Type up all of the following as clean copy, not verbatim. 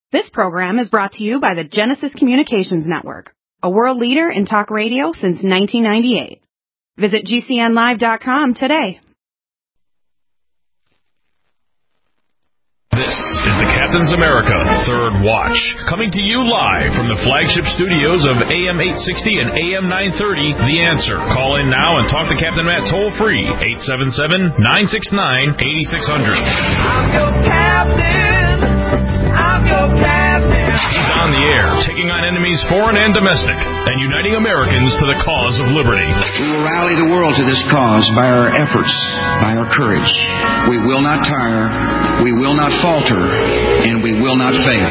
This program is brought to you by the Genesis Communications Network, a world leader in talk radio since 1998. Visit GCNlive.com today. This is the Captain's America Third Watch, coming to you live from the flagship studios of AM 860 and AM 930, The Answer. Call in now and talk to Captain Matt toll-free, 877-969-8600. I'm your captain. I'm your captain. He's on the air, taking on enemies foreign and domestic, and uniting Americans to the cause of liberty. We will rally the world to this cause by our efforts, by our courage. We will not tire, we will not falter, and we will not fail.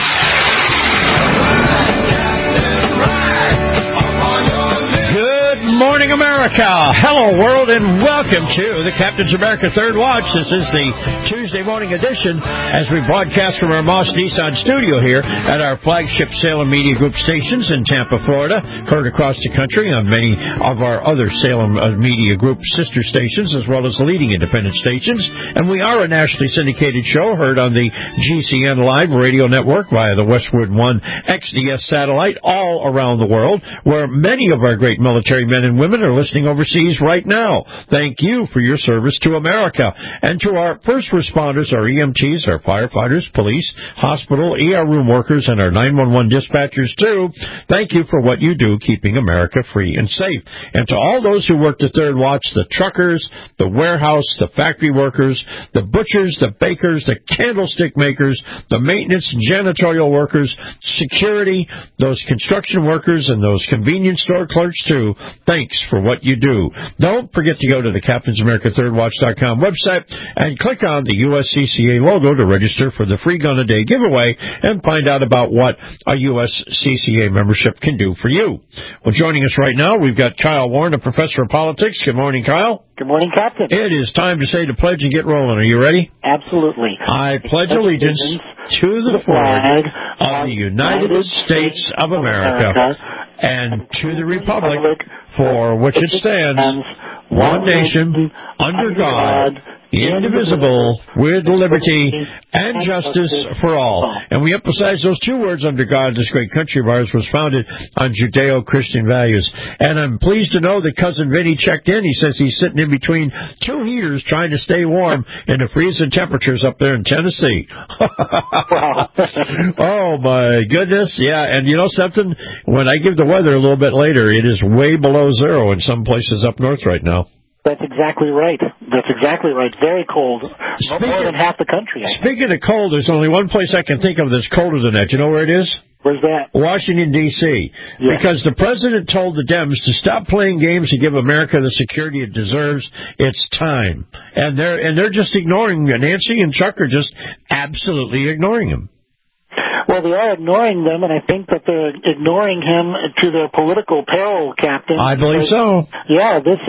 Good morning, America. Hello, world, and welcome to the Captain's America Third Watch. This is the Tuesday morning edition as we broadcast from our Moss Nissan studio here at our flagship Salem Media Group stations in Tampa, Florida, heard across the country on many of our other Salem Media Group sister stations, as well as the leading independent stations. And we are a nationally syndicated show heard on the GCN Live radio network via the Westwood One XDS satellite all around the world, where many of our great military men and women are listening overseas right now. Thank you for your service to America. And to our first responders, our EMTs, our firefighters, police, hospital, ER room workers, and our 911 dispatchers, too, thank you for what you do keeping America free and safe. And to all those who work the Third Watch, the truckers, the warehouse, the factory workers, the butchers, the bakers, the candlestick makers, the maintenance and janitorial workers, security, those construction workers, and those convenience store clerks, too, thanks for what you do. Don't forget to go to the CaptainsAmericaThirdWatch.com website and click on the USCCA logo to register for the free Gun a Day giveaway and find out about what a USCCA membership can do for you. Well, joining us right now, we've got Kyle Warren, a professor of politics. Good morning, Kyle. Good morning, Captain. It is time to say the pledge and get rolling. Are you ready? Absolutely. I pledge allegiance to the flag of the United States of America and to the republic for which it stands, one nation, under God, indivisible, with liberty and justice for all. And we emphasize those two words, under God. This great country of ours was founded on Judeo-Christian values. And I'm pleased to know that Cousin Vinny checked in. He says he's sitting in between two heaters trying to stay warm in the freezing temperatures up there in Tennessee. Oh, my goodness. Yeah, and you know something? When I give the weather a little bit later, it is way below zero in some places up north right now. That's exactly right. Very cold. More than half the country. Speaking of cold, there's only one place I can think of that's colder than that. You know where it is? Where's that? Washington, D.C. Yeah. Because the president told the Dems to stop playing games and give America the security it deserves. It's time. And they're just ignoring Nancy and Chuck are just absolutely ignoring him. Well, they are ignoring them, and I think that they're ignoring him to their political peril, Captain. I believe so. Yeah, this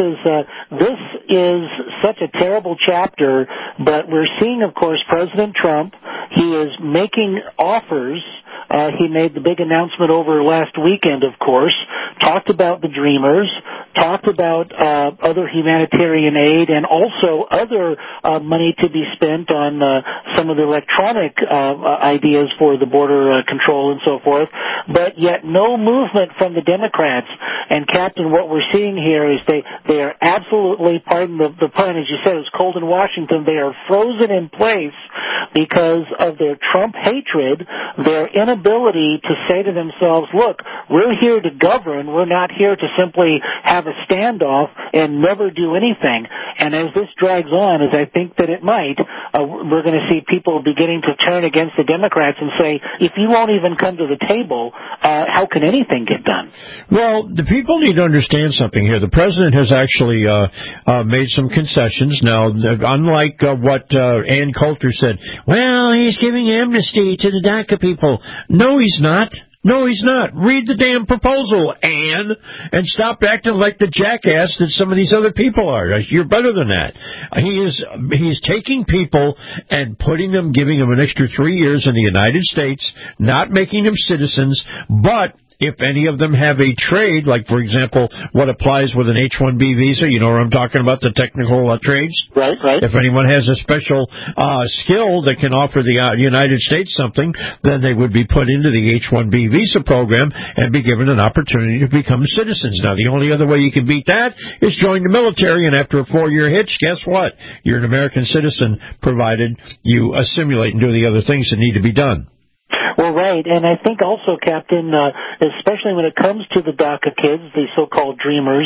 is such a terrible chapter, but we're seeing, of course, President Trump. He is making offers. He made the big announcement over last weekend, of course, talked about the Dreamers, talked about other humanitarian aid, and also other money to be spent on some of the electronic ideas for the border control and so forth, but yet no movement from the Democrats. And, Captain, what we're seeing here is they are absolutely, pardon the pun, as you said, it's cold in Washington, they are frozen in place because of their Trump hatred, their inability to say to themselves, look, we're here to govern, we're not here to simply have a standoff and never do anything. And as this drags on, as I think that it might, we're going to see people beginning to turn against the Democrats and say, if you won't even come to the table, how can anything get done? Well, the people need to understand something here. The president has actually made some concessions. Now, unlike what Ann Coulter said, well, he's giving amnesty to the DACA people. No, he's not. No, he's not. Read the damn proposal, Ann, and stop acting like the jackass that some of these other people are. You're better than that. He's taking people and giving them an extra 3 years in the United States, not making them citizens, but if any of them have a trade, like, for example, what applies with an H-1B visa, you know what I'm talking about, the technical trades? Right. If anyone has a special skill that can offer the United States something, then they would be put into the H-1B visa program and be given an opportunity to become citizens. Now, the only other way you can beat that is join the military, and after a 4-year hitch, guess what? You're an American citizen, provided you assimilate and do the other things that need to be done. Well, right, and I think also, Captain, especially when it comes to the DACA kids, the so-called dreamers,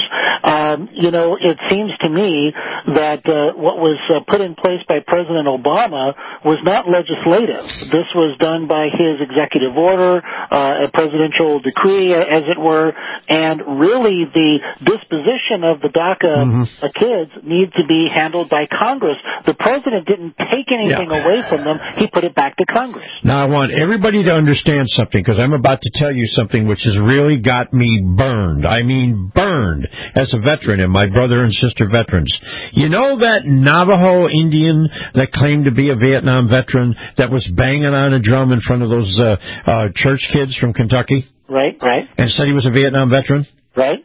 it seems to me that what was put in place by President Obama was not legislative. This was done by his executive order, a presidential decree, as it were, and really the disposition of the DACA kids needs to be handled by Congress. The president didn't take anything away from them. He put it back to Congress. Now, I want everybody to understand something, because I'm about to tell you something which has really got me burned. I mean burned as a veteran and my brother and sister veterans. You know that Navajo Indian that claimed to be a Vietnam veteran that was banging on a drum in front of those church kids from Kentucky? Right. And said he was a Vietnam veteran? Right.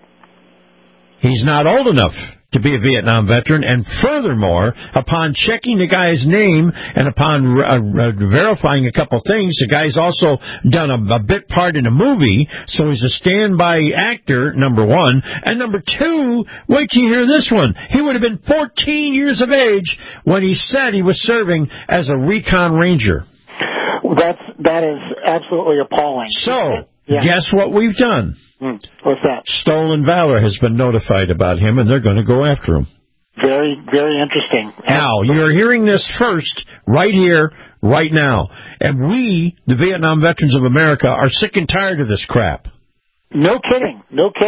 He's not old enough to be a Vietnam veteran, and furthermore, upon checking the guy's name and upon verifying a couple things, the guy's also done a bit part in a movie, so he's a standby actor, number one, and number two, wait till you hear this one, he would have been 14 years of age when he said he was serving as a recon ranger. That is absolutely appalling. So, guess what we've done? What's that? Stolen Valor has been notified about him, and they're going to go after him. Very, very interesting. Now, you're hearing this first, right here, right now. And we, the Vietnam Veterans of America, are sick and tired of this crap. No kidding.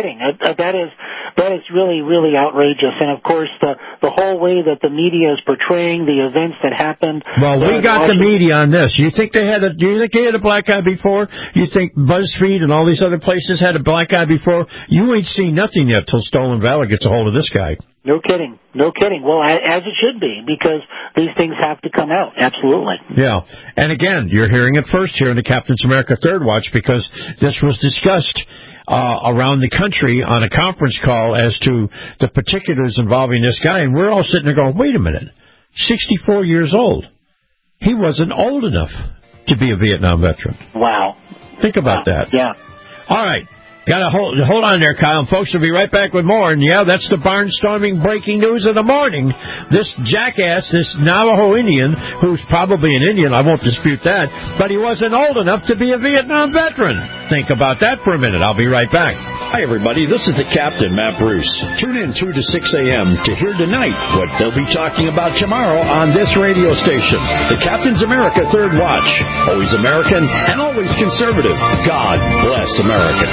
That is really, really outrageous. And, of course, the whole way that the media is portraying the events that happened. Well, we got the media on this. Do you think they had a black guy before? You think BuzzFeed and all these other places had a black guy before? You ain't seen nothing yet till Stolen Valor gets a hold of this guy. No kidding. Well, as it should be, because these things have to come out. Absolutely. Yeah. And again, you're hearing it first here in the Captain's America Third Watch, because this was discussed around the country on a conference call as to the particulars involving this guy, and we're all sitting there going, wait a minute, 64 years old. He wasn't old enough to be a Vietnam veteran. Wow. Think about that. Yeah. All right. Got to hold on there, Kyle. Folks, we'll be right back with more. And, yeah, that's the barnstorming breaking news of the morning. This jackass, this Navajo Indian, who's probably an Indian, I won't dispute that, but he wasn't old enough to be a Vietnam veteran. Think about that for a minute. I'll be right back. Hi, everybody. This is the Captain, Matt Bruce. Tune in 2 to 6 a.m. to hear tonight what they'll be talking about tomorrow on this radio station. The Captain's America Third Watch. Always American and always conservative. God bless America.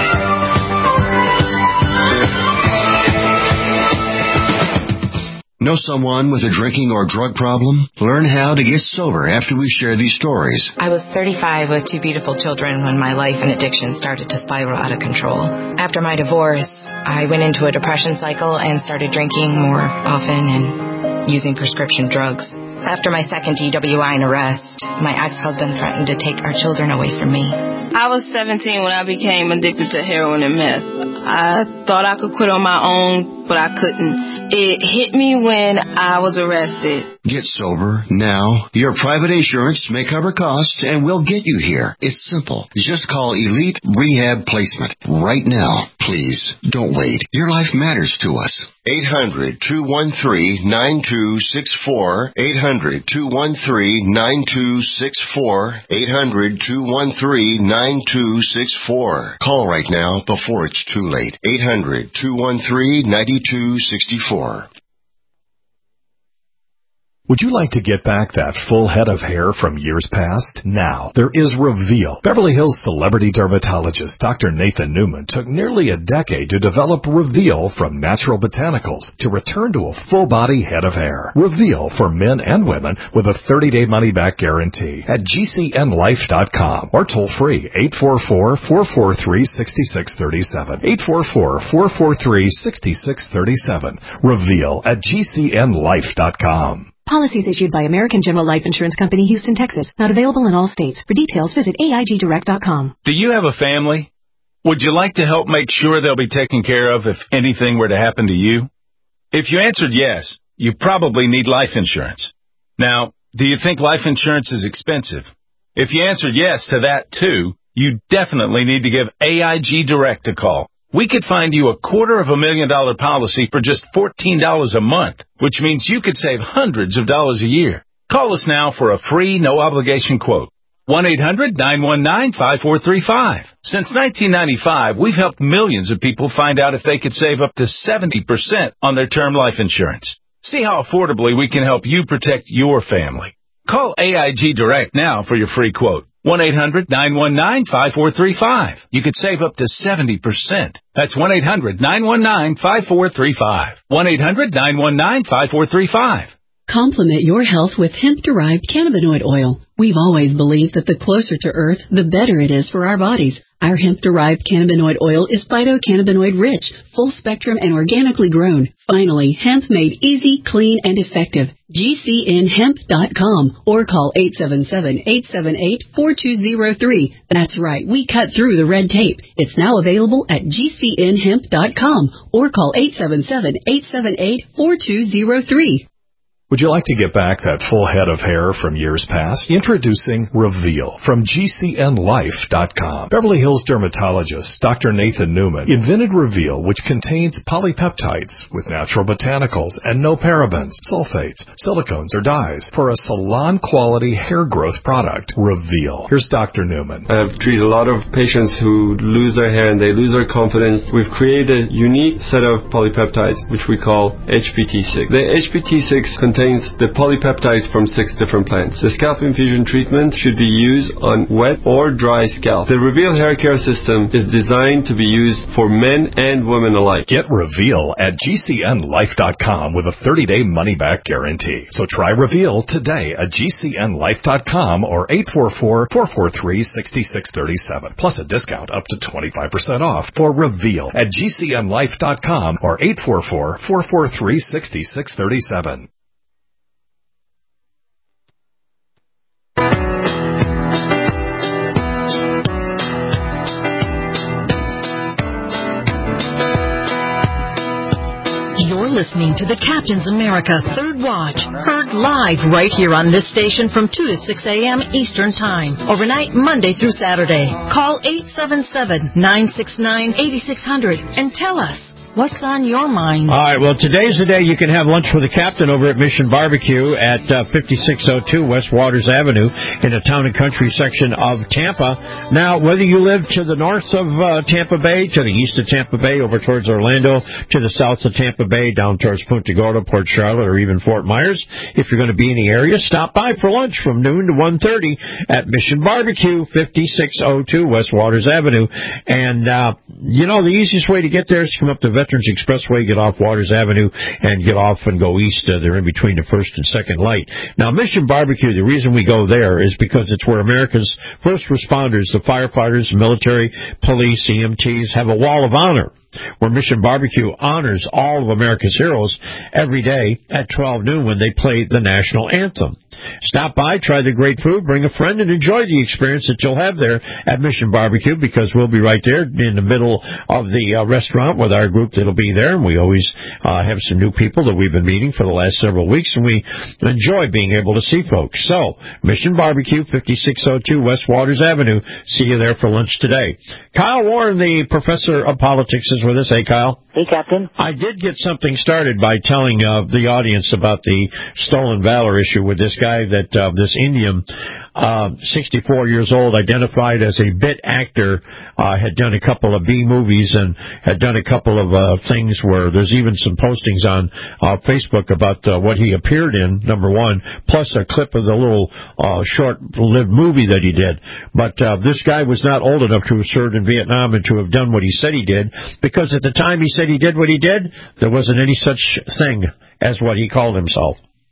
Know someone with a drinking or drug problem? Learn how to get sober after we share these stories. I was 35 with 2 beautiful children when my life and addiction started to spiral out of control. After my divorce, I went into a depression cycle and started drinking more often and using prescription drugs. After my second DWI and arrest, my ex-husband threatened to take our children away from me. I was 17 when I became addicted to heroin and meth. I thought I could quit on my own, but I couldn't. It hit me when I was arrested. Get sober now. Your private insurance may cover costs and we'll get you here. It's simple. Just call Elite Rehab Placement right now. Please, don't wait. Your life matters to us. 800-213-9264. 800-213-9264. 800-213-9264. Call right now before it's too late. 800-213-9264. Would you like to get back that full head of hair from years past? Now, there is Reveal. Beverly Hills celebrity dermatologist Dr. Nathan Newman took nearly a decade to develop Reveal from natural botanicals to return to a full-body head of hair. Reveal for men and women with a 30-day money-back guarantee at GCNlife.com or toll-free 844-443-6637. 844-443-6637. Reveal at GCNlife.com. Policies issued by American General Life Insurance Company, Houston, Texas. Not available in all states. For details, visit AIGdirect.com. Do you have a family? Would you like to help make sure they'll be taken care of if anything were to happen to you? If you answered yes, you probably need life insurance. Now, do you think life insurance is expensive? If you answered yes to that too, you definitely need to give AIG Direct a call. We could find you a $250,000 policy for just $14 a month, which means you could save hundreds of dollars a year. Call us now for a free, no-obligation quote. 1-800-919-5435. Since 1995, we've helped millions of people find out if they could save up to 70% on their term life insurance. See how affordably we can help you protect your family. Call AIG Direct now for your free quote. 1-800-919-5435. You could save up to 70%. That's 1-800-919-5435. 1-800-919-5435. Complement your health with hemp-derived cannabinoid oil. We've always believed that the closer to Earth, the better it is for our bodies. Our hemp-derived cannabinoid oil is phytocannabinoid-rich, full-spectrum, and organically grown. Finally, hemp made easy, clean, and effective. GCNhemp.com or call 877-878-4203. That's right, we cut through the red tape. It's now available at GCNhemp.com or call 877-878-4203. Would you like to get back that full head of hair from years past? Introducing Reveal from GCNlife.com. Beverly Hills dermatologist Dr. Nathan Newman invented Reveal, which contains polypeptides with natural botanicals and no parabens, sulfates, silicones, or dyes for a salon-quality hair growth product. Reveal. Here's Dr. Newman. I've treated a lot of patients who lose their hair and they lose their confidence. We've created a unique set of polypeptides, which we call HPT6. The HPT6 contains the polypeptides from 6 different plants. The scalp infusion treatment should be used on wet or dry scalp. The Reveal hair care system is designed to be used for men and women alike. Get Reveal at GCNlife.com with a 30-day money-back guarantee. So try Reveal today at GCNlife.com or 844-443-6637. Plus a discount up to 25% off for Reveal at GCNlife.com or 844-443-6637. You're listening to the Captain's America Third Watch, heard live right here on this station from 2 to 6 a.m. Eastern Time, overnight Monday through Saturday. Call 877-969-8600 and tell us what's on your mind. All right, well, today's the day you can have lunch with the captain over at Mission Barbecue at 5602 West Waters Avenue in the Town and Country section of Tampa. Now, whether you live to the north of Tampa Bay, to the east of Tampa Bay, over towards Orlando, to the south of Tampa Bay, down towards Punta Gorda, Port Charlotte, or even Fort Myers, if you're going to be in the area, stop by for lunch from noon to 1:30 at Mission Barbecue, 5602 West Waters Avenue. And, the easiest way to get there is to come up to Veterans Expressway, get off Waters Avenue, and get off and go east. They're in between the first and second light. Now, Mission Barbecue, the reason we go there is because it's where America's first responders, the firefighters, military, police, EMTs, have a wall of honor, where Mission Barbecue honors all of America's heroes every day at 12 noon when they play the national anthem. Stop by, try the great food, bring a friend, and enjoy the experience that you'll have there at Mission Barbecue, because we'll be right there in the middle of the restaurant with our group that'll be there, and we always have some new people that we've been meeting for the last several weeks, and we enjoy being able to see folks. So, Mission Barbecue, 5602 West Waters Avenue. See you there for lunch today. Kyle Warren, the professor of politics, is with us. Hey, Kyle. Hey, Captain. I did get something started by telling the audience about the stolen valor issue with this guy that this Indian, 64 years old, identified as a bit actor, had done a couple of B movies and had done a couple of things where there's even some postings on Facebook about what he appeared in, number one, plus a clip of the little short-lived movie that he did. But this guy was not old enough to have served in Vietnam and to have done what he said he did, because at the time he said he did what he did, there wasn't any such thing as what he called himself.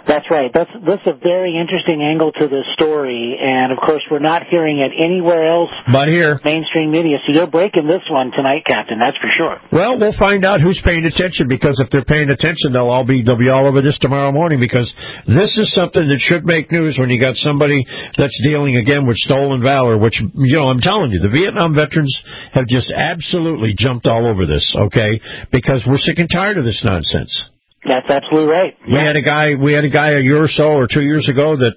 That's right. That's a very interesting angle to this story, and of course we're not hearing it anywhere else but here. Mainstream media. So you're breaking this one tonight, Captain. That's for sure. Well, we'll find out who's paying attention, because if they're paying attention, they'll be all over this tomorrow morning, because this is something that should make news when you got somebody that's dealing again with stolen valor, which, I'm telling you, the Vietnam veterans have just absolutely jumped all over this, okay? Because we're sick and tired of this nonsense. That's absolutely right. We had a guy a year or so or 2 years ago that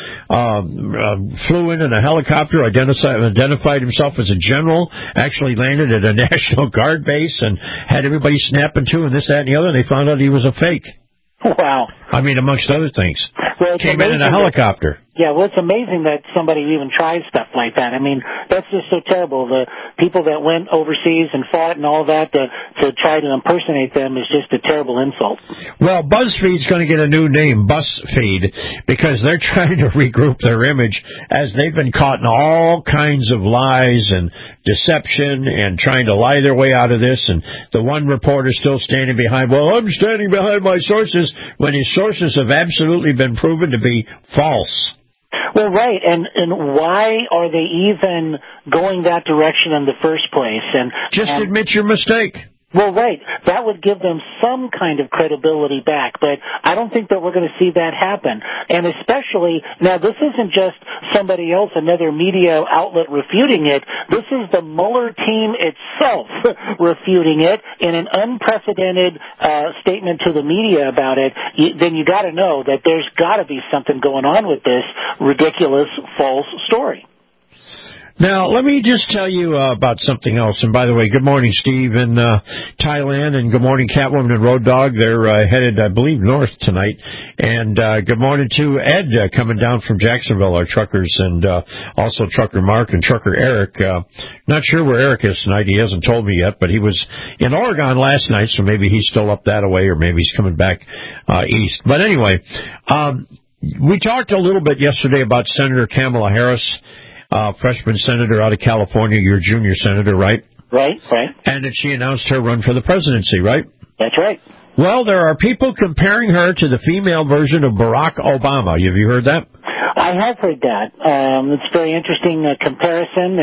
flew in a helicopter, identified himself as a general, actually landed at a National Guard base and had everybody snapping to and this, that, and the other, and they found out he was a fake. Wow. I mean, amongst other things. Well, came in a helicopter. Yeah, well, it's amazing that somebody even tries stuff like that. I mean, that's just so terrible. The people that went overseas and fought and all that to try to impersonate them is just a terrible insult. Well, BuzzFeed's going to get a new name, BuzzFeed, because they're trying to regroup their image as they've been caught in all kinds of lies and deception and trying to lie their way out of this. And the one reporter still standing behind, well, I'm standing behind my sources, when his sources have absolutely been proven to be false. Well, right, and why are they even going that direction in the first place? And just admit your mistake. Well, right. That would give them some kind of credibility back, but I don't think that we're going to see that happen. And especially, now this isn't just somebody else, another media outlet refuting it. This is the Mueller team itself refuting it in an unprecedented statement to the media about it. Then you got to know that there's got to be something going on with this ridiculous false story. Now, let me just tell you about something else. And by the way, good morning, Steve, in Thailand, and good morning, Catwoman and Road Dog. They're headed, I believe, north tonight. And good morning to Ed coming down from Jacksonville, our truckers, and also Trucker Mark and Trucker Eric. Not sure where Eric is tonight. He hasn't told me yet, but he was in Oregon last night, so maybe he's still up that way, or maybe he's coming back east. But anyway, we talked a little bit yesterday about Senator Kamala Harris, freshman senator out of California, your junior senator, right? Right. And that she announced her run for the presidency, right? That's right. Well, there are people comparing her to the female version of Barack Obama. Have you heard that? I have heard that. It's a very interesting comparison,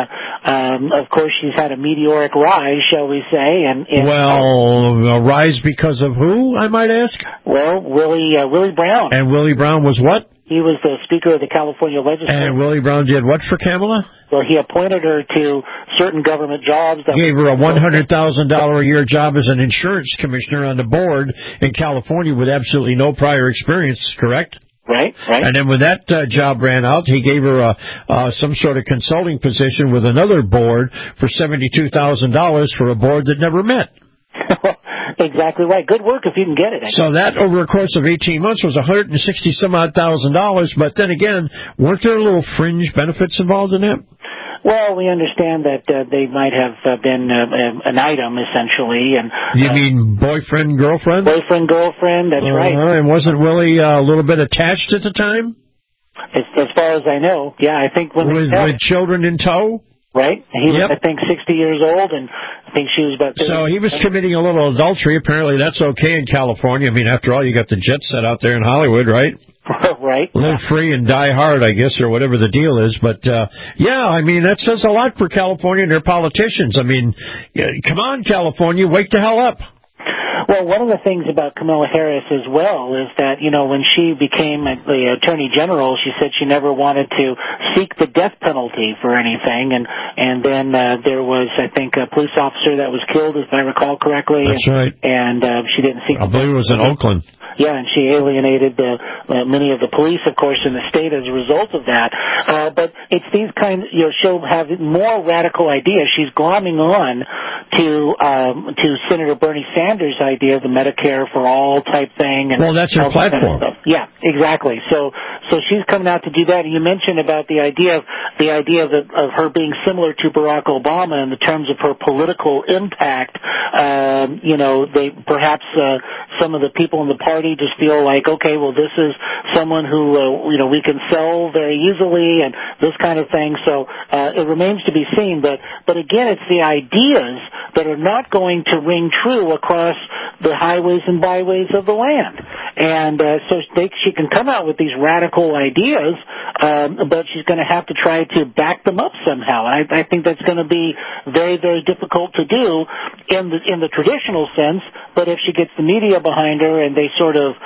and of course she's had a meteoric rise, shall we say. Well, a rise because of who, I might ask? Well, Willie Brown. And Willie Brown was what? He was the Speaker of the California Legislature. And Willie Brown did what for Kamala? Well, he appointed her to certain government jobs. Gave her a $100,000 a year job as an insurance commissioner on the board in California with absolutely no prior experience, correct? Right. And then when that job ran out, he gave her some sort of consulting position with another board for $72,000 for a board that never met. Exactly right. Good work if you can get it. So that, over a course of 18 months, was $160,000. But then again, weren't there little fringe benefits involved in that? Well, we understand that they might have been an item, essentially. And you mean boyfriend, girlfriend? Boyfriend, girlfriend, that's right. And wasn't Willie a little bit attached at the time? As far as I know, yeah, I think when with children in tow? Right. He was, I think, 60 years old, and I think she was about 30. So he was committing a little adultery. Apparently that's okay in California. I mean, after all, you got the jet set out there in Hollywood, right? Right. Live free and die hard, I guess, or whatever the deal is. But, yeah, I mean, that says a lot for California and their politicians. I mean, come on, California, wake the hell up. Well, one of the things about Kamala Harris as well is that, when she became the Attorney General, she said she never wanted to seek the death penalty for anything. And then there was, I think, a police officer that was killed, if I recall correctly. That's right. And she didn't seek. I believe it was in Oakland. Yeah, and she alienated many of the police, of course, in the state as a result of that. But it's these kinds, she'll have more radical ideas. She's glomming on to Senator Bernie Sanders' idea of the Medicare for all type thing. And well, that's her platform. Yeah, exactly. So she's coming out to do that. And you mentioned about the idea of her being similar to Barack Obama in the terms of her political impact. They perhaps some of the people in the party party just feel like, okay, well, this is someone who, we can sell very easily and this kind of thing. So it remains to be seen. But again, it's the ideas that are not going to ring true across the highways and byways of the land. And so she can come out with these radical ideas, but she's going to have to try to back them up somehow. And I think that's going to be very, very difficult to do in the traditional sense. But if she gets the media behind her and they sort of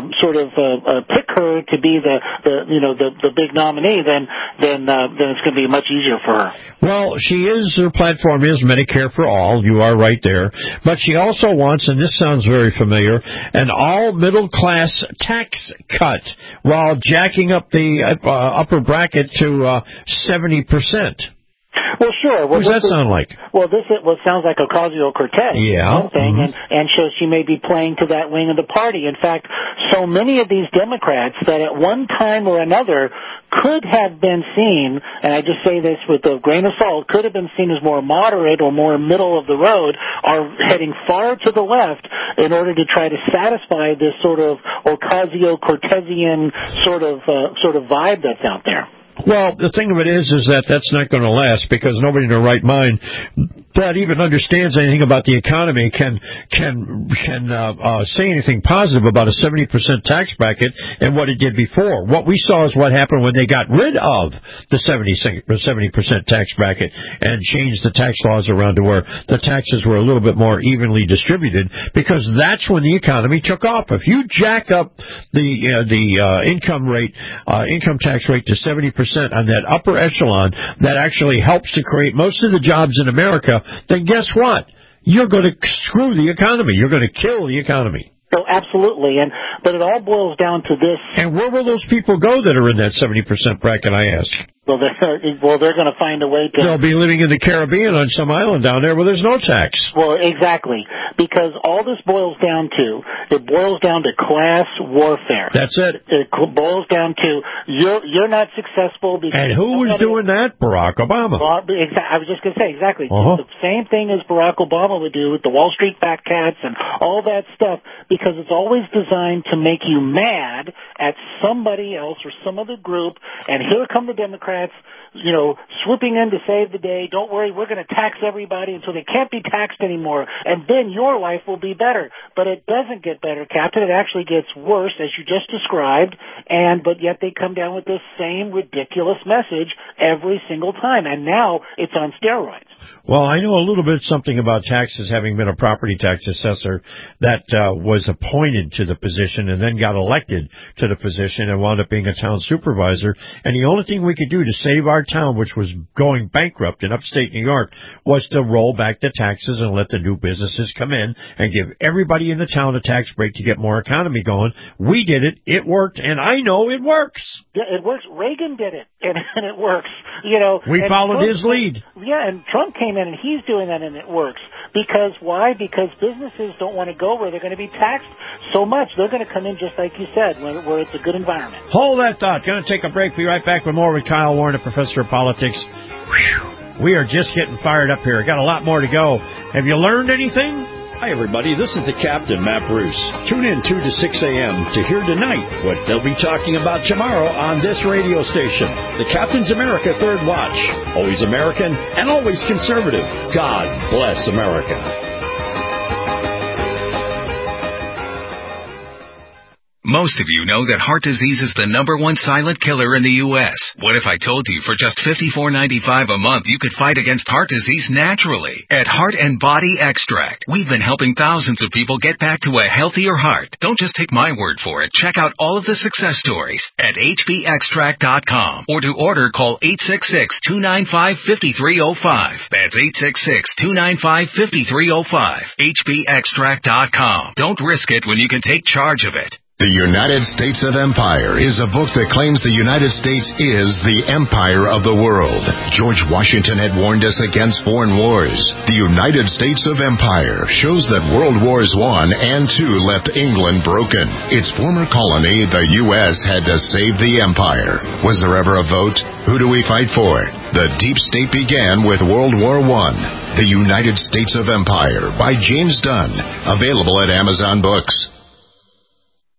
pick her to be the big nominee, then it's going to be much easier for her. Well, her platform is Medicare for all. You are right there. But she also wants, and this sounds very familiar, an all middle class tax cut while jacking up the upper bracket to 70%. Well, sure. What does that sound like? Well, this sounds like Ocasio-Cortez. Yeah. Thing, and so she may be playing to that wing of the party. In fact, so many of these Democrats that at one time or another could have been seen, and I just say this with a grain of salt, could have been seen as more moderate or more middle of the road, are heading far to the left in order to try to satisfy this sort of Ocasio-Cortezian sort of vibe that's out there. Well, the thing of it is that that's not going to last because nobody in their right mind that even understands anything about the economy can say anything positive about a 70% tax bracket and what it did before. What we saw is what happened when they got rid of the 70% tax bracket and changed the tax laws around to where the taxes were a little bit more evenly distributed, because that's when the economy took off. If you jack up the income tax rate to 70% on that upper echelon, that actually helps to create most of the jobs in America, then guess what? You're going to screw the economy. You're going to kill the economy. Oh, absolutely. But it all boils down to this. And where will those people go that are in that 70% bracket, I ask? Well, they're going to find a way to... They'll be living in the Caribbean on some island down there where there's no tax. Well, exactly. Because all this boils down to class warfare. That's it. It boils down to you're not successful because... And who was doing that? Barack Obama. I was just going to say, exactly. Uh-huh. It's the same thing as Barack Obama would do with the Wall Street fat cats and all that stuff, because it's always designed to make you mad at somebody else or some other group, and here come the Democrats, swooping in to save the day. Don't worry, we're going to tax everybody until they can't be taxed anymore, and then your life will be better. But it doesn't get better, Captain. It actually gets worse, as you just described, but yet they come down with this same ridiculous message every single time, and now it's on steroids. Well, I know a little bit something about taxes, having been a property tax assessor that was appointed to the position and then got elected to the position and wound up being a town supervisor. And the only thing we could do to save our town, which was going bankrupt in upstate New York, was to roll back the taxes and let the new businesses come in and give everybody in the town a tax break to get more economy going. We did it. It worked, and I know it works. Yeah, it works. Reagan did it, and it works. We followed his lead. Yeah, and Trump came in, and he's doing that, and it works. Because why? Because businesses don't want to go where they're going to be taxed so much. They're going to come in, just like you said, where it's a good environment. Hold that thought. Going to take a break. Be right back with more with Kyle Warren, a professor of politics. Whew. We are just getting fired up here. Got a lot more to go. Have you learned anything? Hi, everybody. This is the Captain, Matt Bruce. Tune in 2 to 6 a.m. to hear tonight what they'll be talking about tomorrow on this radio station. The Captain's America Third Watch. Always American and always conservative. God bless America. Most of you know that heart disease is the #1 silent killer in the U.S. What if I told you for just $54.95 a month you could fight against heart disease naturally? At Heart and Body Extract, we've been helping thousands of people get back to a healthier heart. Don't just take my word for it. Check out all of the success stories at hbextract.com, or to order, call 866-295-5305. That's 866-295-5305. hbextract.com. Don't risk it when you can take charge of it. The United States of Empire is a book that claims the United States is the empire of the world. George Washington had warned us against foreign wars. The United States of Empire shows that World Wars I and II left England broken. Its former colony, the U.S., had to save the empire. Was there ever a vote? Who do we fight for? The deep state began with World War I. The United States of Empire by James Dunn. Available at Amazon Books.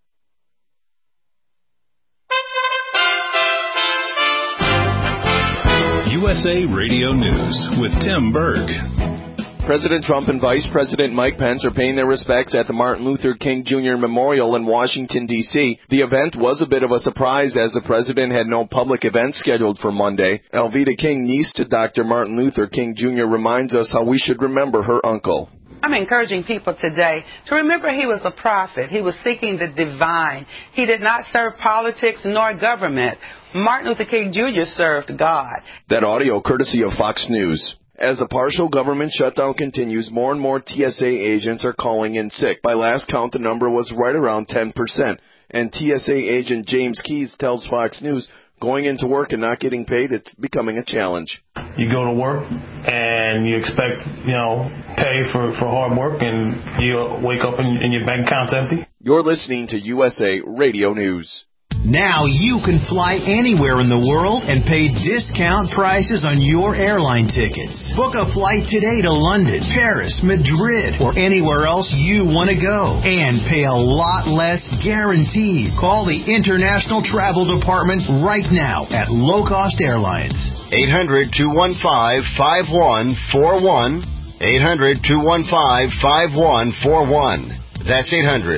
USA Radio News with Tim Berg. President Trump and Vice President Mike Pence are paying their respects at the Martin Luther King Jr. Memorial in Washington, D.C. The event was a bit of a surprise as the president had no public event scheduled for Monday. Alveda King, niece to Dr. Martin Luther King Jr., reminds us how we should remember her uncle. I'm encouraging people today to remember he was a prophet. He was seeking the divine. He did not serve politics nor government. Martin Luther King Jr. served God. That audio courtesy of Fox News. As the partial government shutdown continues, more and more TSA agents are calling in sick. By last count, the number was right around 10%. And TSA agent James Keys tells Fox News, going into work and not getting paid, it's becoming a challenge. You go to work and you expect, pay for hard work, and you wake up and your bank account's empty. You're listening to USA Radio News. Now you can fly anywhere in the world and pay discount prices on your airline tickets. Book a flight today to London, Paris, Madrid, or anywhere else you want to go. And pay a lot less guaranteed. Call the International Travel Department right now at Low Cost Airlines. 800-215-5141. 800-215-5141. That's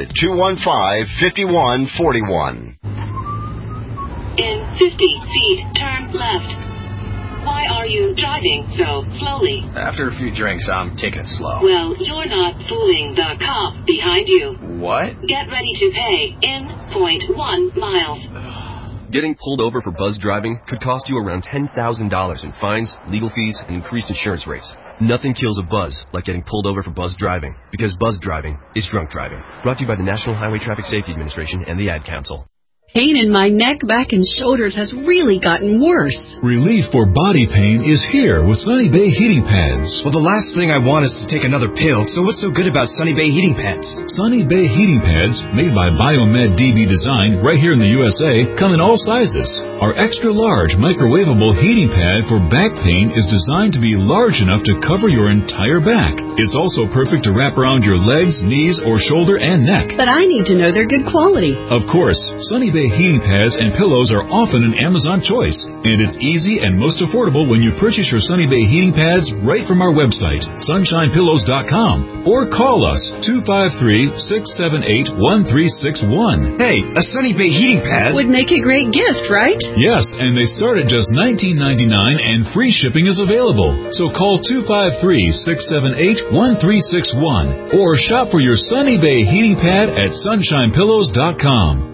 800-215-5141. In 50 feet, turn left. Why are you driving so slowly? After a few drinks, I'm taking it slow. Well, you're not fooling the cop behind you. What? Get ready to pay in 0.1 miles. Getting pulled over for buzz driving could cost you around $10,000 in fines, legal fees, and increased insurance rates. Nothing kills a buzz like getting pulled over for buzz driving, because buzz driving is drunk driving. Brought to you by the National Highway Traffic Safety Administration and the Ad Council. Pain in my neck, back, and shoulders has really gotten worse. Relief for body pain is here with Sunny Bay Heating Pads. Well, the last thing I want is to take another pill, so what's so good about Sunny Bay Heating Pads? Sunny Bay Heating Pads, made by Biomed DB Design right here in the USA, come in all sizes. Our extra-large microwavable heating pad for back pain is designed to be large enough to cover your entire back. It's also perfect to wrap around your legs, knees, or shoulder and neck. But I need to know they're good quality. Of course, Sunny Bay heating pads and pillows are often an Amazon choice, and it's easy and most affordable when you purchase your Sunny Bay heating pads right from our website, sunshinepillows.com, or call us 253-678-1361. Hey, a Sunny Bay heating pad would make a great gift, right? Yes, and they start at just $19.99 and free shipping is available. So call 253-678-1361 or shop for your Sunny Bay heating pad at sunshinepillows.com.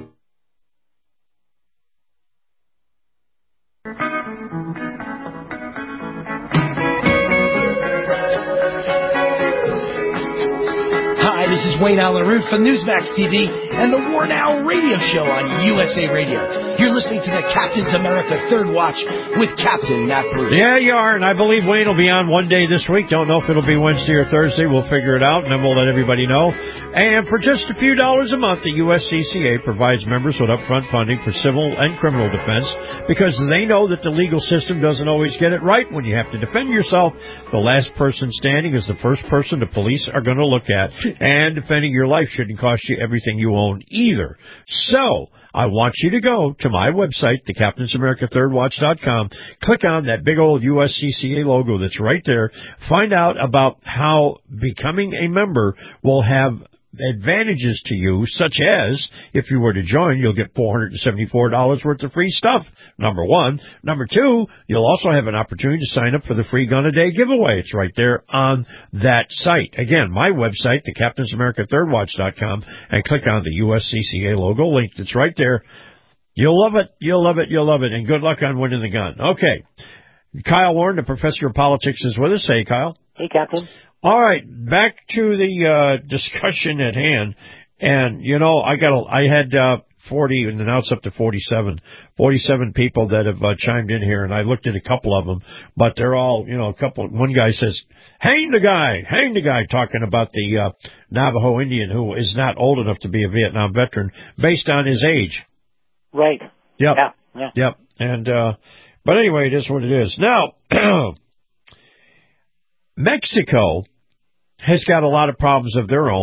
This is Wayne Allen Root from Newsmax TV and the War Now radio show on USA Radio. You're listening to the Captain's America Third Watch with Captain Matt Bruce. Yeah, you are, and I believe Wayne will be on one day this week. Don't know if it'll be Wednesday or Thursday. We'll figure it out, and then we'll let everybody know. And for just a few dollars a month, the USCCA provides members with upfront funding for civil and criminal defense because they know that the legal system doesn't always get it right when you have to defend yourself. The last person standing is the first person the police are going to look at. And defending your life shouldn't cost you everything you own either. So, I want you to go to my website, thecaptainsamericathirdwatch.com, click on that big old USCCA logo that's right there, find out about how becoming a member will have advantages to you, such as, if you were to join, you'll get $474 worth of free stuff, number one. Number two, you'll also have an opportunity to sign up for the free Gun a Day giveaway. It's right there on that site. Again, my website, thecaptainsamericathirdwatch.com, and click on the USCCA logo link that's right there. You'll love it, you'll love it, you'll love it, and good luck on winning the gun. Okay. Kyle Warren, the professor of politics, is with us. Hey, Kyle. Hey, Captain. All right, back to the discussion at hand, and I had 40, and now it's up to 47 people that have chimed in here, and I looked at a couple of them, but they're all, one guy says, hang the guy, talking about the Navajo Indian who is not old enough to be a Vietnam veteran based on his age. Right. Yep. Yeah. Yep. And, but anyway, it is what it is. Now, Mexico has got a lot of problems of their own.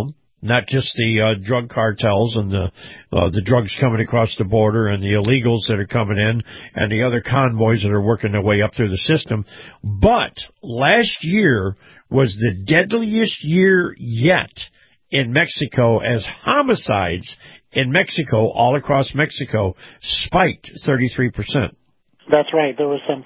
not just the drug cartels and the drugs coming across the border and the illegals that are coming in and the other convoys that are working their way up through the system. But last year was the deadliest year yet in Mexico, as homicides in Mexico, all across Mexico, spiked 33%. That's right. There was some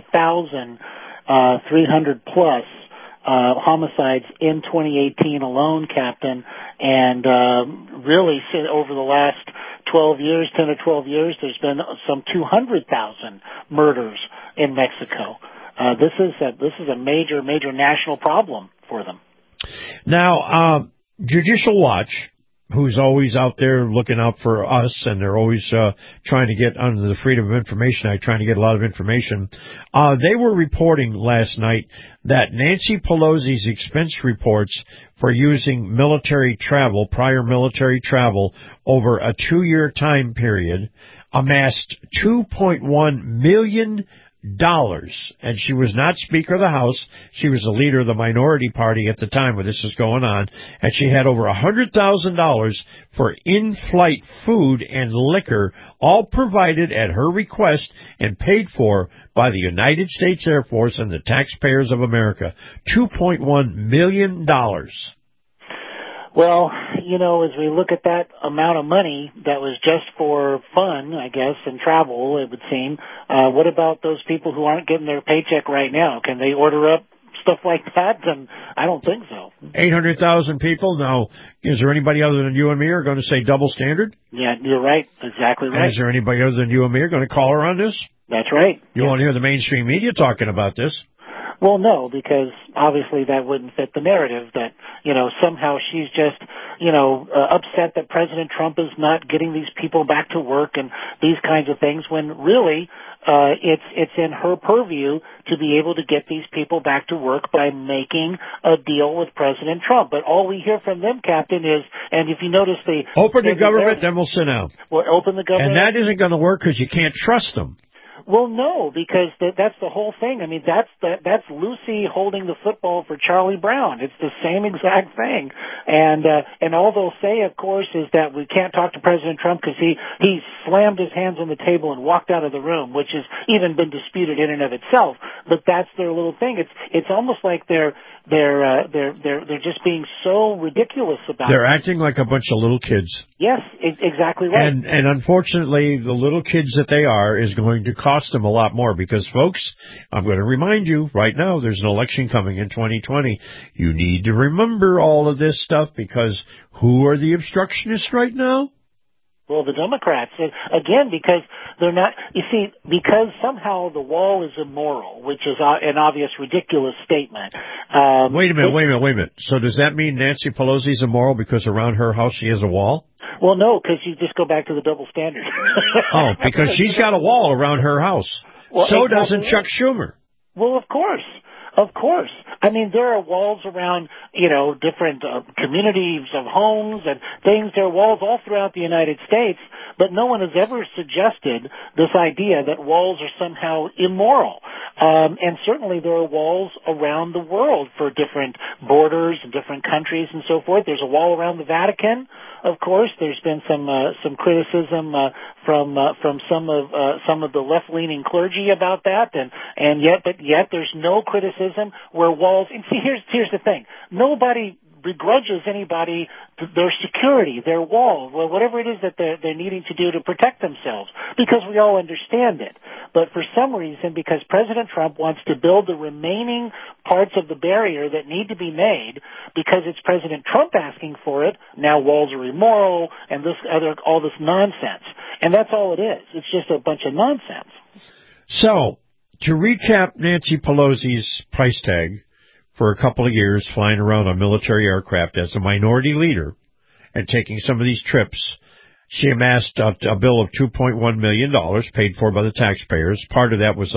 33,300 plus homicides in 2018 alone, Captain. And really, over the last 10 to 12 years, there's been some 200,000 murders in Mexico. This is a major national problem for them. Now, Judicial Watch, who's always out there looking out for us, and they're always trying to get under the Freedom of Information Act, trying to get a lot of information. They were reporting last night that Nancy Pelosi's expense reports for using prior military travel over a 2-year time period amassed $2.1 million. And she was not Speaker of the House. She was the leader of the minority party at the time when this was going on. And she had over $100,000 for in-flight food and liquor, all provided at her request and paid for by the United States Air Force and the taxpayers of America. $2.1 million. Well, as we look at that amount of money that was just for fun, I guess, and travel, it would seem, what about those people who aren't getting their paycheck right now? Can they order up stuff like that? And I don't think so. 800,000 people? Now, is there anybody other than you and me are going to say double standard? Yeah, you're right. Exactly right. And is there anybody other than you and me are going to call her on this? That's right. You won't hear the mainstream media talking about this. Well, no, because obviously that wouldn't fit the narrative that, somehow she's just, upset that President Trump is not getting these people back to work and these kinds of things, when really it's in her purview to be able to get these people back to work by making a deal with President Trump. But all we hear from them, Captain, is, and if you notice open the government, then we'll sit down. Well, open the government. And that isn't going to work because you can't trust them. Well, no, because that's the whole thing. I mean, that's Lucy holding the football for Charlie Brown. It's the same exact thing. And all they'll say, of course, is that we can't talk to President Trump because he slammed his hands on the table and walked out of the room, which has even been disputed in and of itself. But that's their little thing. It's almost like they're just being so ridiculous about it. They're acting like a bunch of little kids. Yes, exactly right. And unfortunately, the little kids that they are is going to cost them a lot more because, folks, I'm going to remind you right now, there's an election coming in 2020. You need to remember all of this stuff because who are the obstructionists right now? Well, the Democrats, again, because they're not, you see, because somehow the wall is immoral, which is an obvious, ridiculous statement. Wait a minute. So does that mean Nancy Pelosi's immoral because around her house she has a wall? Well, no, because you just go back to the double standard. Oh, because she's got a wall around her house. Well, so exactly doesn't Chuck Schumer. Well, of course. Of course. I mean, there are walls around, different communities of homes and things. There are walls all throughout the United States, but no one has ever suggested this idea that walls are somehow immoral. And certainly there are walls around the world for different borders and different countries and so forth. There's a wall around the Vatican. Of course, there's been some criticism from some of the left-leaning clergy about that, and yet there's no criticism where walls. And see, here's the thing: nobody begrudges anybody their security, their wall, well, whatever it is that they're needing to do to protect themselves, because we all understand it. But for some reason, because President Trump wants to build the remaining parts of the barrier that need to be made, because it's President Trump asking for it, now walls are immoral and all this nonsense. And that's all it is. It's just a bunch of nonsense. So, to recap Nancy Pelosi's price tag, for a couple of years flying around on military aircraft as a minority leader and taking some of these trips, she amassed a bill of $2.1 million paid for by the taxpayers. Part of that was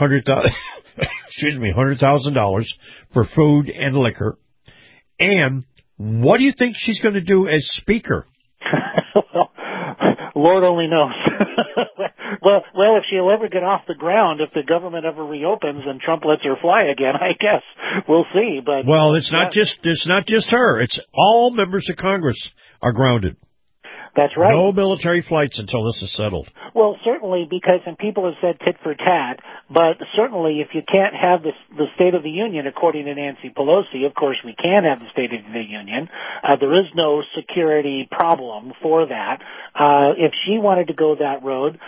$100,000 for food and liquor. And what do you think she's going to do as Speaker? Well, Lord only knows. Well, if she'll ever get off the ground, if the government ever reopens and Trump lets her fly again, I guess we'll see. But it's not just her. It's all members of Congress are grounded. That's right. No military flights until this is settled. Well, certainly, because, and people have said tit for tat, but certainly if you can't have the State of the Union, according to Nancy Pelosi, of course we can have the State of the Union. There is no security problem for that. If she wanted to go that road,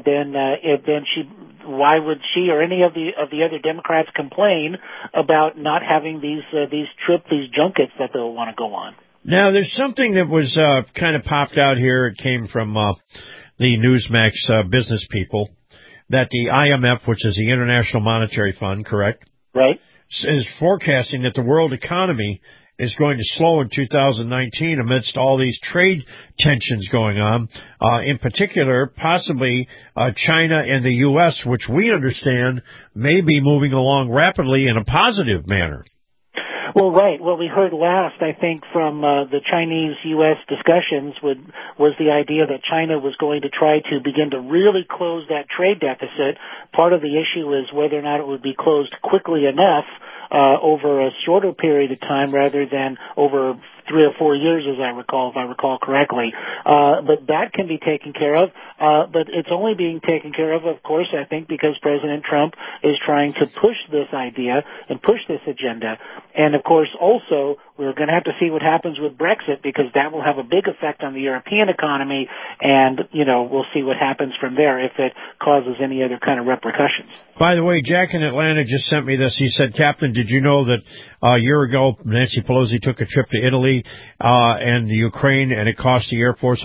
why would she or any of the other Democrats complain about not having these junkets that they'll want to go on? Now, there's something that was kind of popped out here. It came from the Newsmax business people, that the IMF, which is the International Monetary Fund, correct? Right. Is forecasting that the world economy is going to slow in 2019 amidst all these trade tensions going on, in particular, possibly China and the U.S., which we understand may be moving along rapidly in a positive manner. Well, right. What we heard last, I think, from the Chinese-U.S. discussions was the idea that China was going to try to begin to really close that trade deficit. Part of the issue is whether or not it would be closed quickly enough over a shorter period of time rather than over 3 or 4 years, as I recall, if I recall correctly. But that can be taken care of. But it's only being taken care of course, I think, because President Trump is trying to push this idea and push this agenda. And, of course, also, we're going to have to see what happens with Brexit, because that will have a big effect on the European economy. And, we'll see what happens from there if it causes any other kind of repercussions. By the way, Jack in Atlanta just sent me this. He said, Captain, did you know that a year ago Nancy Pelosi took a trip to Italy and Ukraine, and it cost the Air Force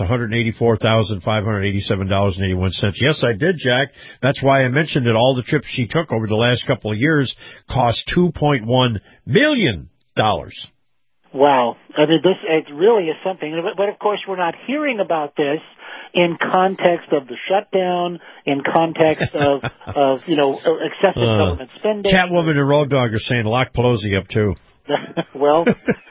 $184,587.81. Yes, I did, Jack. That's why I mentioned that all the trips she took over the last couple of years cost $2.1 million. Wow. I mean, it really is something. But, of course, we're not hearing about this in context of the shutdown, in context of excessive government spending. Catwoman and Road Dogg are saying lock Pelosi up, too. but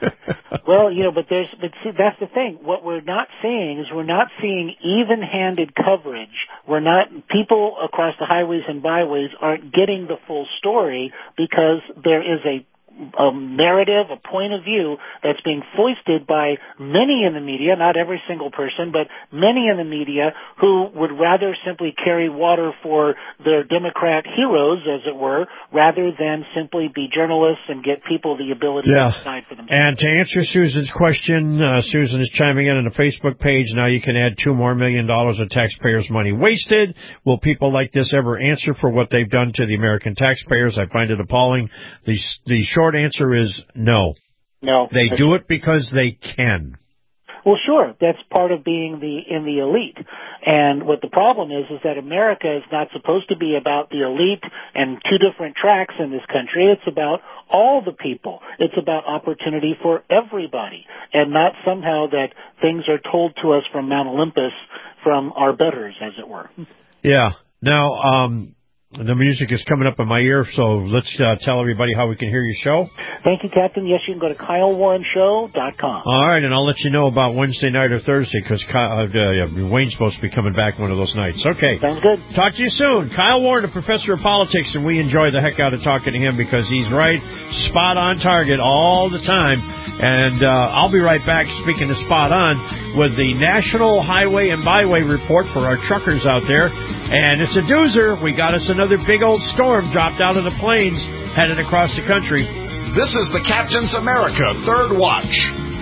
see, that's the thing. What we're not seeing is even-handed coverage. People across the highways and byways aren't getting the full story, because there is a narrative, a point of view that's being foisted by many in the media, not every single person, but many in the media, who would rather simply carry water for their Democrat heroes, as it were, rather than simply be journalists and get people the ability to decide for themselves. And to answer Susan's question, Susan is chiming in on the Facebook page. Now you can add $2 more million of taxpayers' money wasted. Will people like this ever answer for what they've done to the American taxpayers? I find it appalling. The short answer is no. No. They do it because they can. Well, sure. That's part of being in the elite. And what the problem is that America is not supposed to be about the elite and two different tracks in this country. It's about all the people. It's about opportunity for everybody, and not somehow that things are told to us from Mount Olympus from our betters, as it were. Yeah. Now, the music is coming up in my ear, so let's tell everybody how we can hear your show. Thank you, Captain. Yes, you can go to KyleWarrenShow.com. All right, and I'll let you know about Wednesday night or Thursday, because Wayne's supposed to be coming back one of those nights. Okay. Sounds good. Talk to you soon. Kyle Warren, a professor of politics, and we enjoy the heck out of talking to him because he's right, spot on target all the time. And I'll be right back, speaking of spot on, with the National Highway and Byway Report for our truckers out there. And it's a doozer. We got us another big old storm dropped out of the plains, headed across the country. This is the Captain's America Third Watch.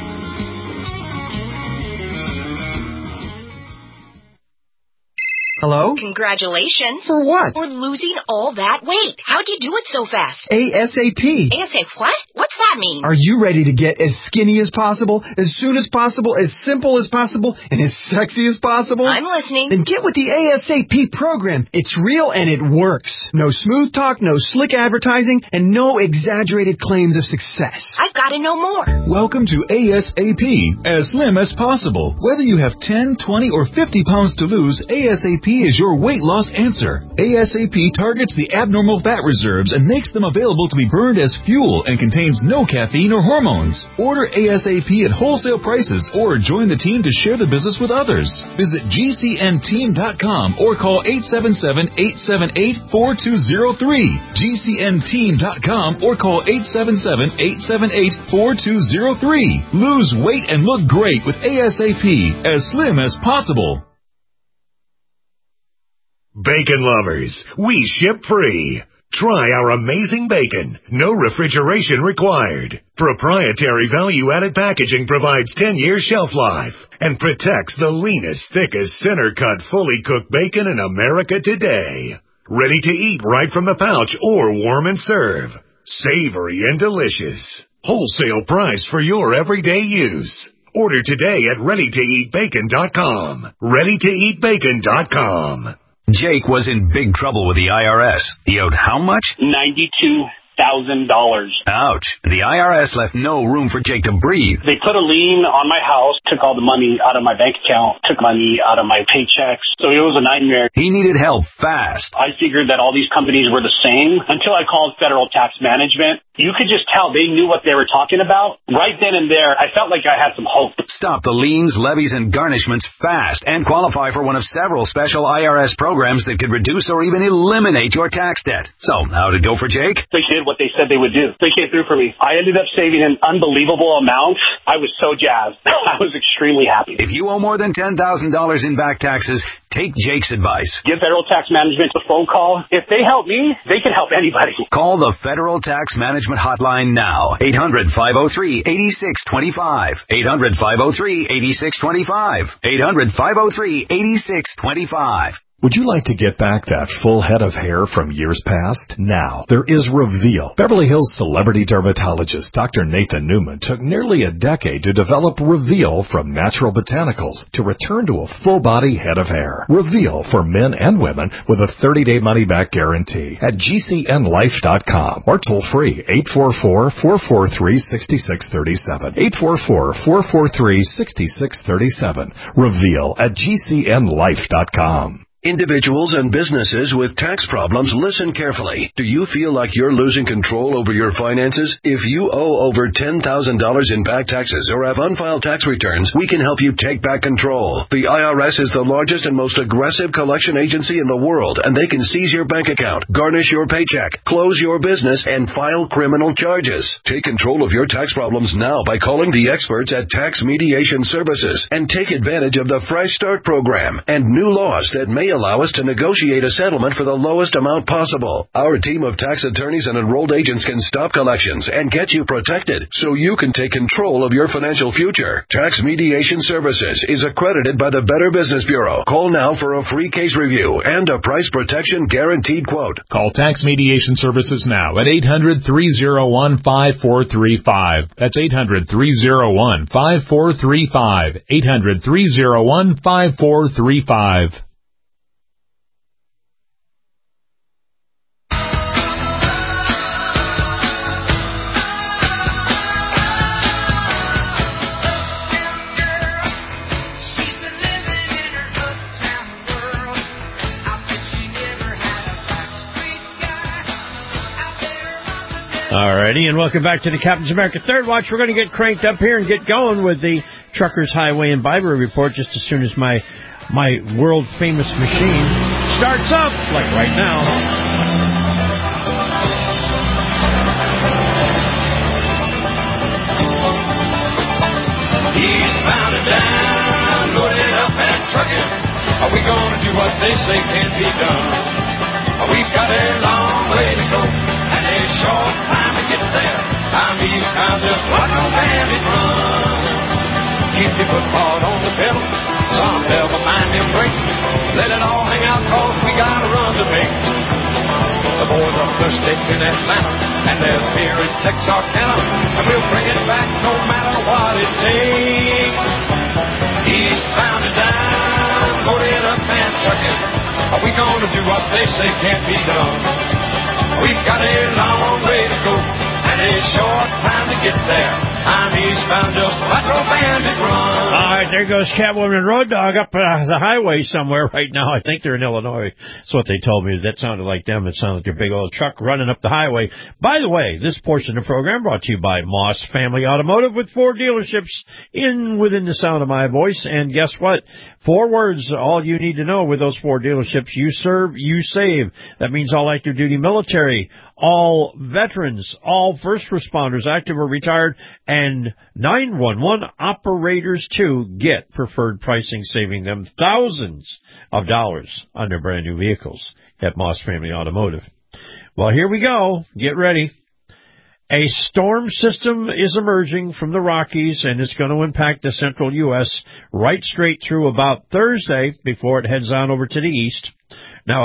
Hello? Congratulations. For what? For losing all that weight. How'd you do it so fast? ASAP. ASAP what? What's that mean? Are you ready to get as skinny as possible, as soon as possible, as simple as possible, and as sexy as possible? I'm listening. Then get with the ASAP program. It's real and it works. No smooth talk, no slick advertising, and no exaggerated claims of success. I've got to know more. Welcome to ASAP, as slim as possible. Whether you have 10, 20, or 50 pounds to lose, ASAP is your weight loss answer. ASAP targets the abnormal fat reserves and makes them available to be burned as fuel and contains no caffeine or hormones. Order ASAP at wholesale prices or join the team to share the business with others. Visit GCNteam.com or call 877-878-4203. GCNteam.com or call 877-878-4203. Lose weight and look great with ASAP, as slim as possible. Bacon lovers, we ship free. Try our amazing bacon. No refrigeration required. Proprietary value-added packaging provides 10-year shelf life and protects the leanest, thickest, center-cut, fully cooked bacon in America today. Ready to eat right from the pouch or warm and serve. Savory and delicious. Wholesale price for your everyday use. Order today at ReadyToEatBacon.com. ReadyToEatBacon.com. Jake was in big trouble with the IRS. He owed how much? $92,000. Ouch. The IRS left no room for Jake to breathe. They put a lien on my house, took all the money out of my bank account, took money out of my paychecks. So it was a nightmare. He needed help fast. I figured that all these companies were the same until I called Federal Tax Management. You could just tell they knew what they were talking about. Right then and there, I felt like I had some hope. Stop the liens, levies, and garnishments fast and qualify for one of several special IRS programs that could reduce or even eliminate your tax debt. So, how'd it go for Jake? They did what they said they would do. They came through for me. I ended up saving an unbelievable amount. I was so jazzed. I was extremely happy. If you owe more than $10,000 in back taxes, take Jake's advice. Give Federal Tax Management a phone call. If they help me, they can help anybody. Call the Federal Tax Management hotline now. 800-503-8625. 800-503-8625. 800-503-8625. Would you like to get back that full head of hair from years past? Now, there is Reveal. Beverly Hills celebrity dermatologist Dr. Nathan Newman took nearly a decade to develop Reveal from natural botanicals to return to a full-body head of hair. Reveal for men and women with a 30-day money-back guarantee at GCNlife.com or toll-free 844-443-6637. 844-443-6637. Reveal at GCNlife.com. Individuals and businesses with tax problems, listen carefully. Do you feel like you're losing control over your finances? If you owe over $10,000 in back taxes or have unfiled tax returns, we can help you take back control. The IRS is the largest and most aggressive collection agency in the world, and they can seize your bank account, garnish your paycheck, close your business, and file criminal charges. Take control of your tax problems now by calling the experts at Tax Mediation Services and take advantage of the Fresh Start program and new laws that may allow us to negotiate a settlement for the lowest amount possible. Our team of tax attorneys and enrolled agents can stop collections and get you protected so you can take control of your financial future. Tax Mediation Services is accredited by the Better Business Bureau. Call now for a free case review and a price protection guaranteed quote. Call Tax Mediation Services now at 800-301-5435. That's 800-301-5435. 800-301-5435. Alrighty, and welcome back to the Captain's America Third Watch. We're going to get cranked up here and get going with the Truckers Highway and Bible Report just as soon as my world-famous machine starts up, like right now. Eastbound and down, loaded up and trucking. Are we going to do what they say can't be done? We've got a long way to go, and a short time to get there. I'm eastbound, just like no bandit run. Keep your foot hard on the pedal, some never mind them brakes. Let it all hang out, cause we got a run to make. The boys are thirsty in Atlanta, and there's beer in Texarkana, and we'll bring it back no matter what it takes. Eastbound and down, loaded up and trucking. Are we gonna do what they say can't be done? We've got a long way to go and a short time to get there. I'm eastbound, just like a bandit run. All right, there goes Catwoman and Road Dog up the highway somewhere right now. I think they're in Illinois. That's what they told me. That sounded like them. It sounded like a big old truck running up the highway. By the way, this portion of the program brought to you by Moss Family Automotive with 4 dealerships within the sound of my voice. And guess what? 4 words, all you need to know with those 4 dealerships. You serve, you save. That means all active duty military, all veterans, all first responders, active or retired, and 911 operators too get preferred pricing, saving them thousands of dollars on their brand new vehicles at Moss Family Automotive. Well, here we go. Get ready. A storm system is emerging from the Rockies, and it's going to impact the central U.S. right straight through about Thursday before it heads on over to the east. Now,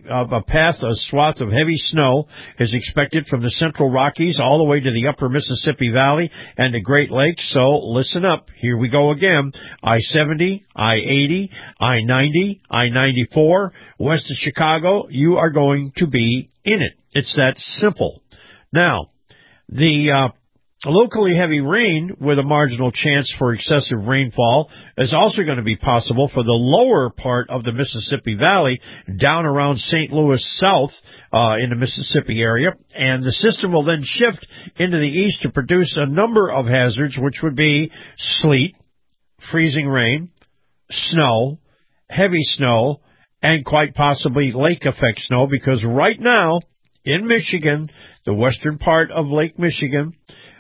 a swath of heavy snow is expected from the central Rockies all the way to the upper Mississippi Valley and the Great Lakes. So listen up. Here we go again. I-70, I-80, I-90, I-94, west of Chicago. You are going to be in it. It's that simple. Now, the locally heavy rain with a marginal chance for excessive rainfall is also going to be possible for the lower part of the Mississippi Valley down around St. Louis south in the Mississippi area. And the system will then shift into the east to produce a number of hazards, which would be sleet, freezing rain, snow, heavy snow, and quite possibly lake effect snow, because right now in Michigan, the western part of Lake Michigan,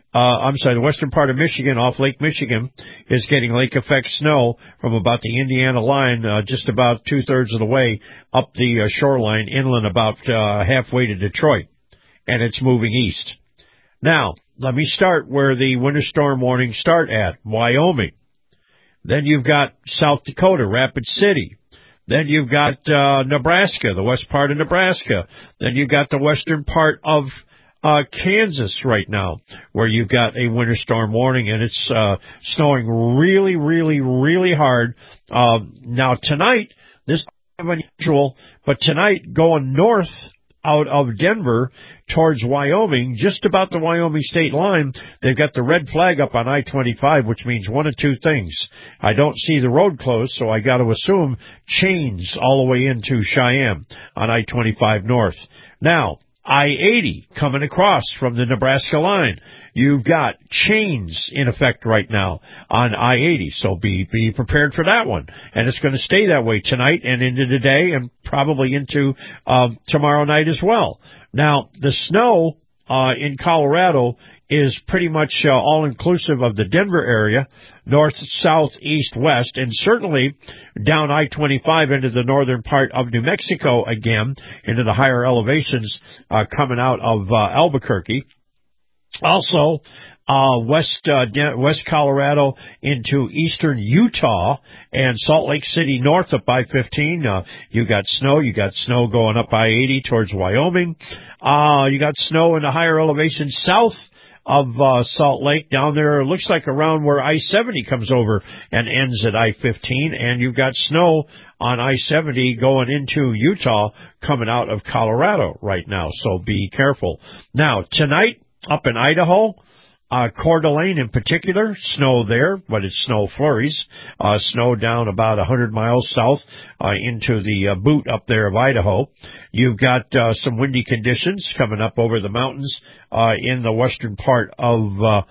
the western part of Michigan, off Lake Michigan, is getting lake effect snow from about the Indiana line, just about 2/3 of the way up the shoreline inland, about halfway to Detroit, and it's moving east. Now, let me start where the winter storm warnings start at, Wyoming. Then you've got South Dakota, Rapid City. Then you've got Nebraska, the west part of Nebraska. Then you've got the western part of Kansas right now, where you've got a winter storm warning, and it's snowing really, really, really hard. Now, tonight, this is unusual, but tonight going north out of Denver towards Wyoming, just about the Wyoming state line, they've got the red flag up on I-25, which means one of two things. I don't see the road closed, so I got to assume chains all the way into Cheyenne on I-25 north. Now, I-80 coming across from the Nebraska line. You've got chains in effect right now on I-80, so be prepared for that one. And it's going to stay that way tonight and into the day and probably into tomorrow night as well. Now, the snow in Colorado is pretty much all-inclusive of the Denver area, north, south, east, west, and certainly down I-25 into the northern part of New Mexico again, into the higher elevations coming out of Albuquerque. Also, West Colorado into eastern Utah and Salt Lake City north up I-15. You got snow going up I-80 towards Wyoming. You got snow in the higher elevations south of Salt Lake down there. It looks like around where I-70 comes over and ends at I-15, and you've got snow on I-70 going into Utah coming out of Colorado right now, so be careful. Now, tonight, up in Idaho, Coeur d'Alene in particular, snow there, but it's snow flurries. Snow down about 100 miles south into the boot up there of Idaho. You've got some windy conditions coming up over the mountains in the western part of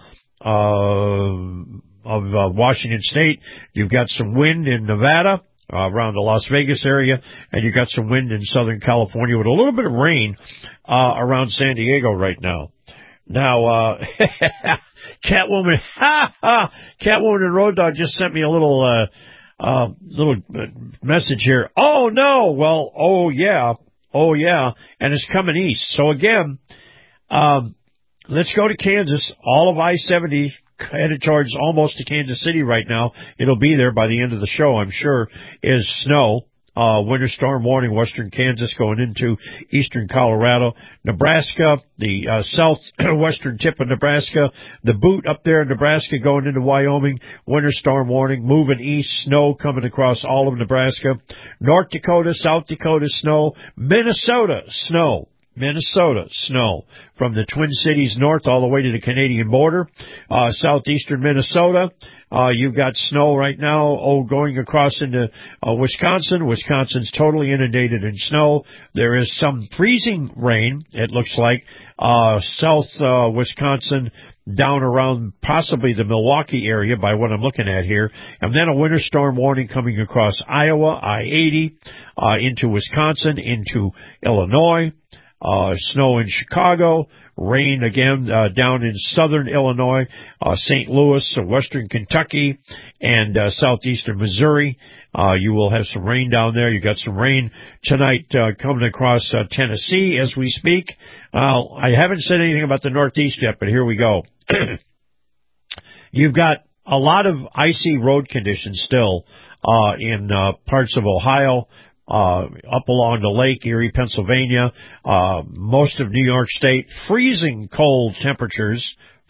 Washington State. You've got some wind in Nevada, around the Las Vegas area, and you've got some wind in Southern California with a little bit of rain around San Diego right now. Now, Catwoman and Road Dog just sent me a little message here. Oh no! Well, oh yeah, and it's coming east. So again, let's go to Kansas. All of I-70 headed towards almost to Kansas City right now. It'll be there by the end of the show, I'm sure, is snow. Winter storm warning, western Kansas going into eastern Colorado, Nebraska, the southwestern tip of Nebraska, the boot up there in Nebraska going into Wyoming, winter storm warning, moving east, snow coming across all of Nebraska, North Dakota, South Dakota, snow, Minnesota, snow. Minnesota, snow from the Twin Cities north all the way to the Canadian border. Southeastern Minnesota, you've got snow right now, going across into Wisconsin. Wisconsin's totally inundated in snow. There is some freezing rain, it looks like, south Wisconsin, down around possibly the Milwaukee area by what I'm looking at here. And then a winter storm warning coming across Iowa, I-80, into Wisconsin, into Illinois. Snow in Chicago, rain again down in southern Illinois, St. Louis, western Kentucky, and southeastern Missouri. You will have some rain down there. You got some rain tonight coming across Tennessee as we speak. I haven't said anything about the Northeast yet, but here we go. You've got a lot of icy road conditions still in parts of Ohio, up along the lake, Erie, Pennsylvania, most of New York State, freezing cold temperatures.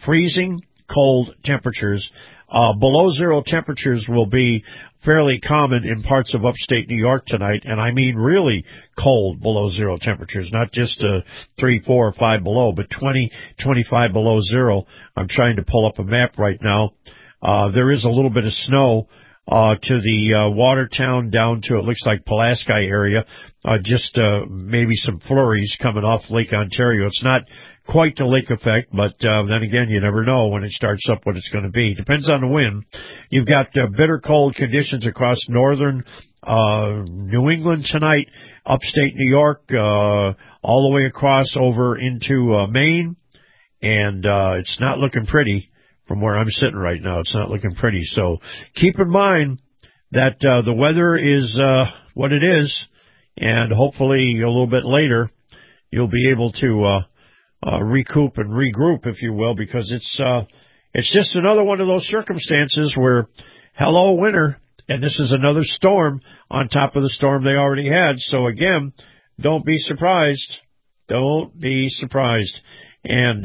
Below zero temperatures will be fairly common in parts of upstate New York tonight, and I mean really cold below zero temperatures, not just 3, 4, or 5 below, but 20, 25 below zero. I'm trying to pull up a map right now. There is a little bit of snow to the Watertown down to, it looks like, Pulaski area, just maybe some flurries coming off Lake Ontario. It's not quite the lake effect, but then again, you never know when it starts up what it's going to be. Depends on the wind. You've got bitter cold conditions across northern New England tonight, upstate New York, all the way across over into Maine, and it's not looking pretty. From where I'm sitting right now, it's not looking pretty. So keep in mind that the weather is what it is, and hopefully a little bit later you'll be able to recoup and regroup, if you will, because it's just another one of those circumstances where, hello, winter, and this is another storm on top of the storm they already had. So again, don't be surprised. Don't be surprised. And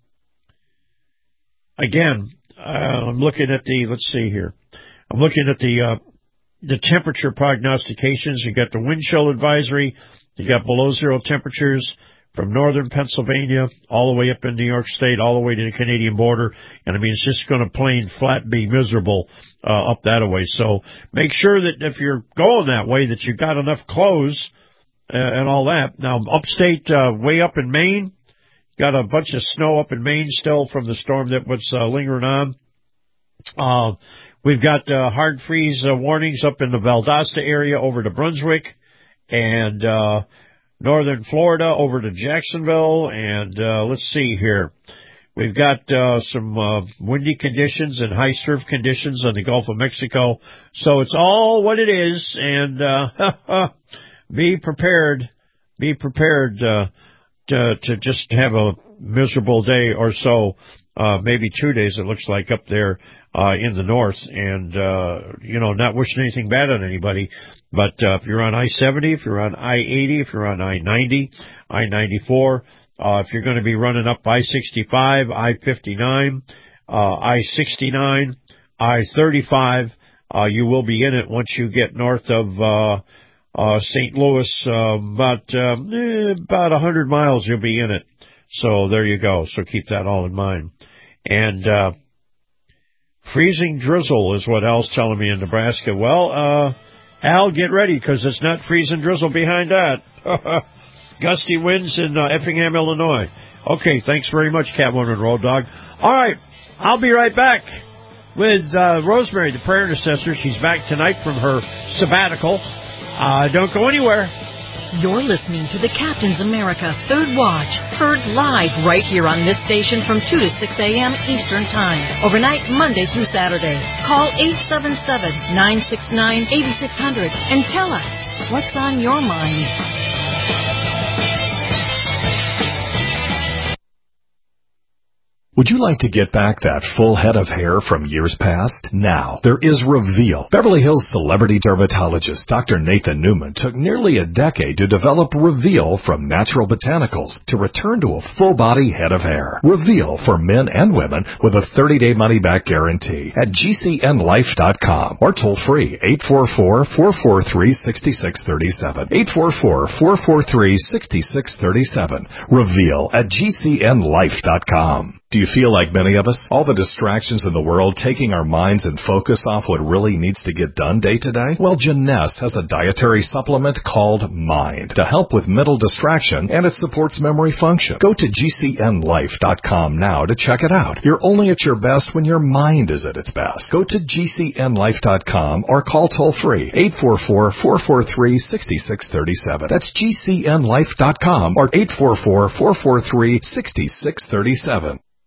again, I'm looking at let's see here. I'm looking at the temperature prognostications. You got the wind chill advisory. You got below zero temperatures from northern Pennsylvania all the way up in New York State, all the way to the Canadian border. And I mean, it's just going to plain flat be miserable up that way. So make sure that if you're going that way that you've got enough clothes and all that. Now, upstate, way up in Maine, got a bunch of snow up in Maine still from the storm that was lingering on. We've got hard freeze warnings up in the Valdosta area over to Brunswick and northern Florida over to Jacksonville. And let's see here. We've got some windy conditions and high surf conditions on the Gulf of Mexico. So it's all what it is. And be prepared. Be prepared to just have a miserable day or so, maybe 2 days it looks like up there in the north, and not wishing anything bad on anybody, but if you're on I-70, if you're on I-80, if you're on I-90, I-94, if you're going to be running up I-65, I-59, I-69, I-35, you will be in it once you get north of St. Louis, about 100 miles you'll be in it. So there you go. So keep that all in mind. And freezing drizzle is what Al's telling me in Nebraska. Well, Al, get ready, because it's not freezing drizzle behind that. Gusty winds in Effingham, Illinois. Okay, thanks very much, Catwoman and Road Dog. All right, I'll be right back with Rosemary, the prayer intercessor. She's back tonight from her sabbatical. Don't go anywhere. You're listening to the Captain's America Third Watch, heard live right here on this station from 2 to 6 a.m. Eastern Time, overnight Monday through Saturday. Call 877-969-8600 and tell us what's on your mind. Would you like to get back that full head of hair from years past? Now, there is Reveal. Beverly Hills celebrity dermatologist Dr. Nathan Newman took nearly a decade to develop Reveal from natural botanicals to return to a full-body head of hair. Reveal for men and women with a 30-day money-back guarantee at GCNlife.com or toll-free 844-443-6637. 844-443-6637. Reveal at GCNlife.com. Do you feel like many of us? All the distractions in the world taking our minds and focus off what really needs to get done day to day? Well, Jeunesse has a dietary supplement called Mind to help with mental distraction, and it supports memory function. Go to GCNlife.com now to check it out. You're only at your best when your mind is at its best. Go to GCNlife.com or call toll-free 844-443-6637. That's GCNlife.com or 844-443-6637.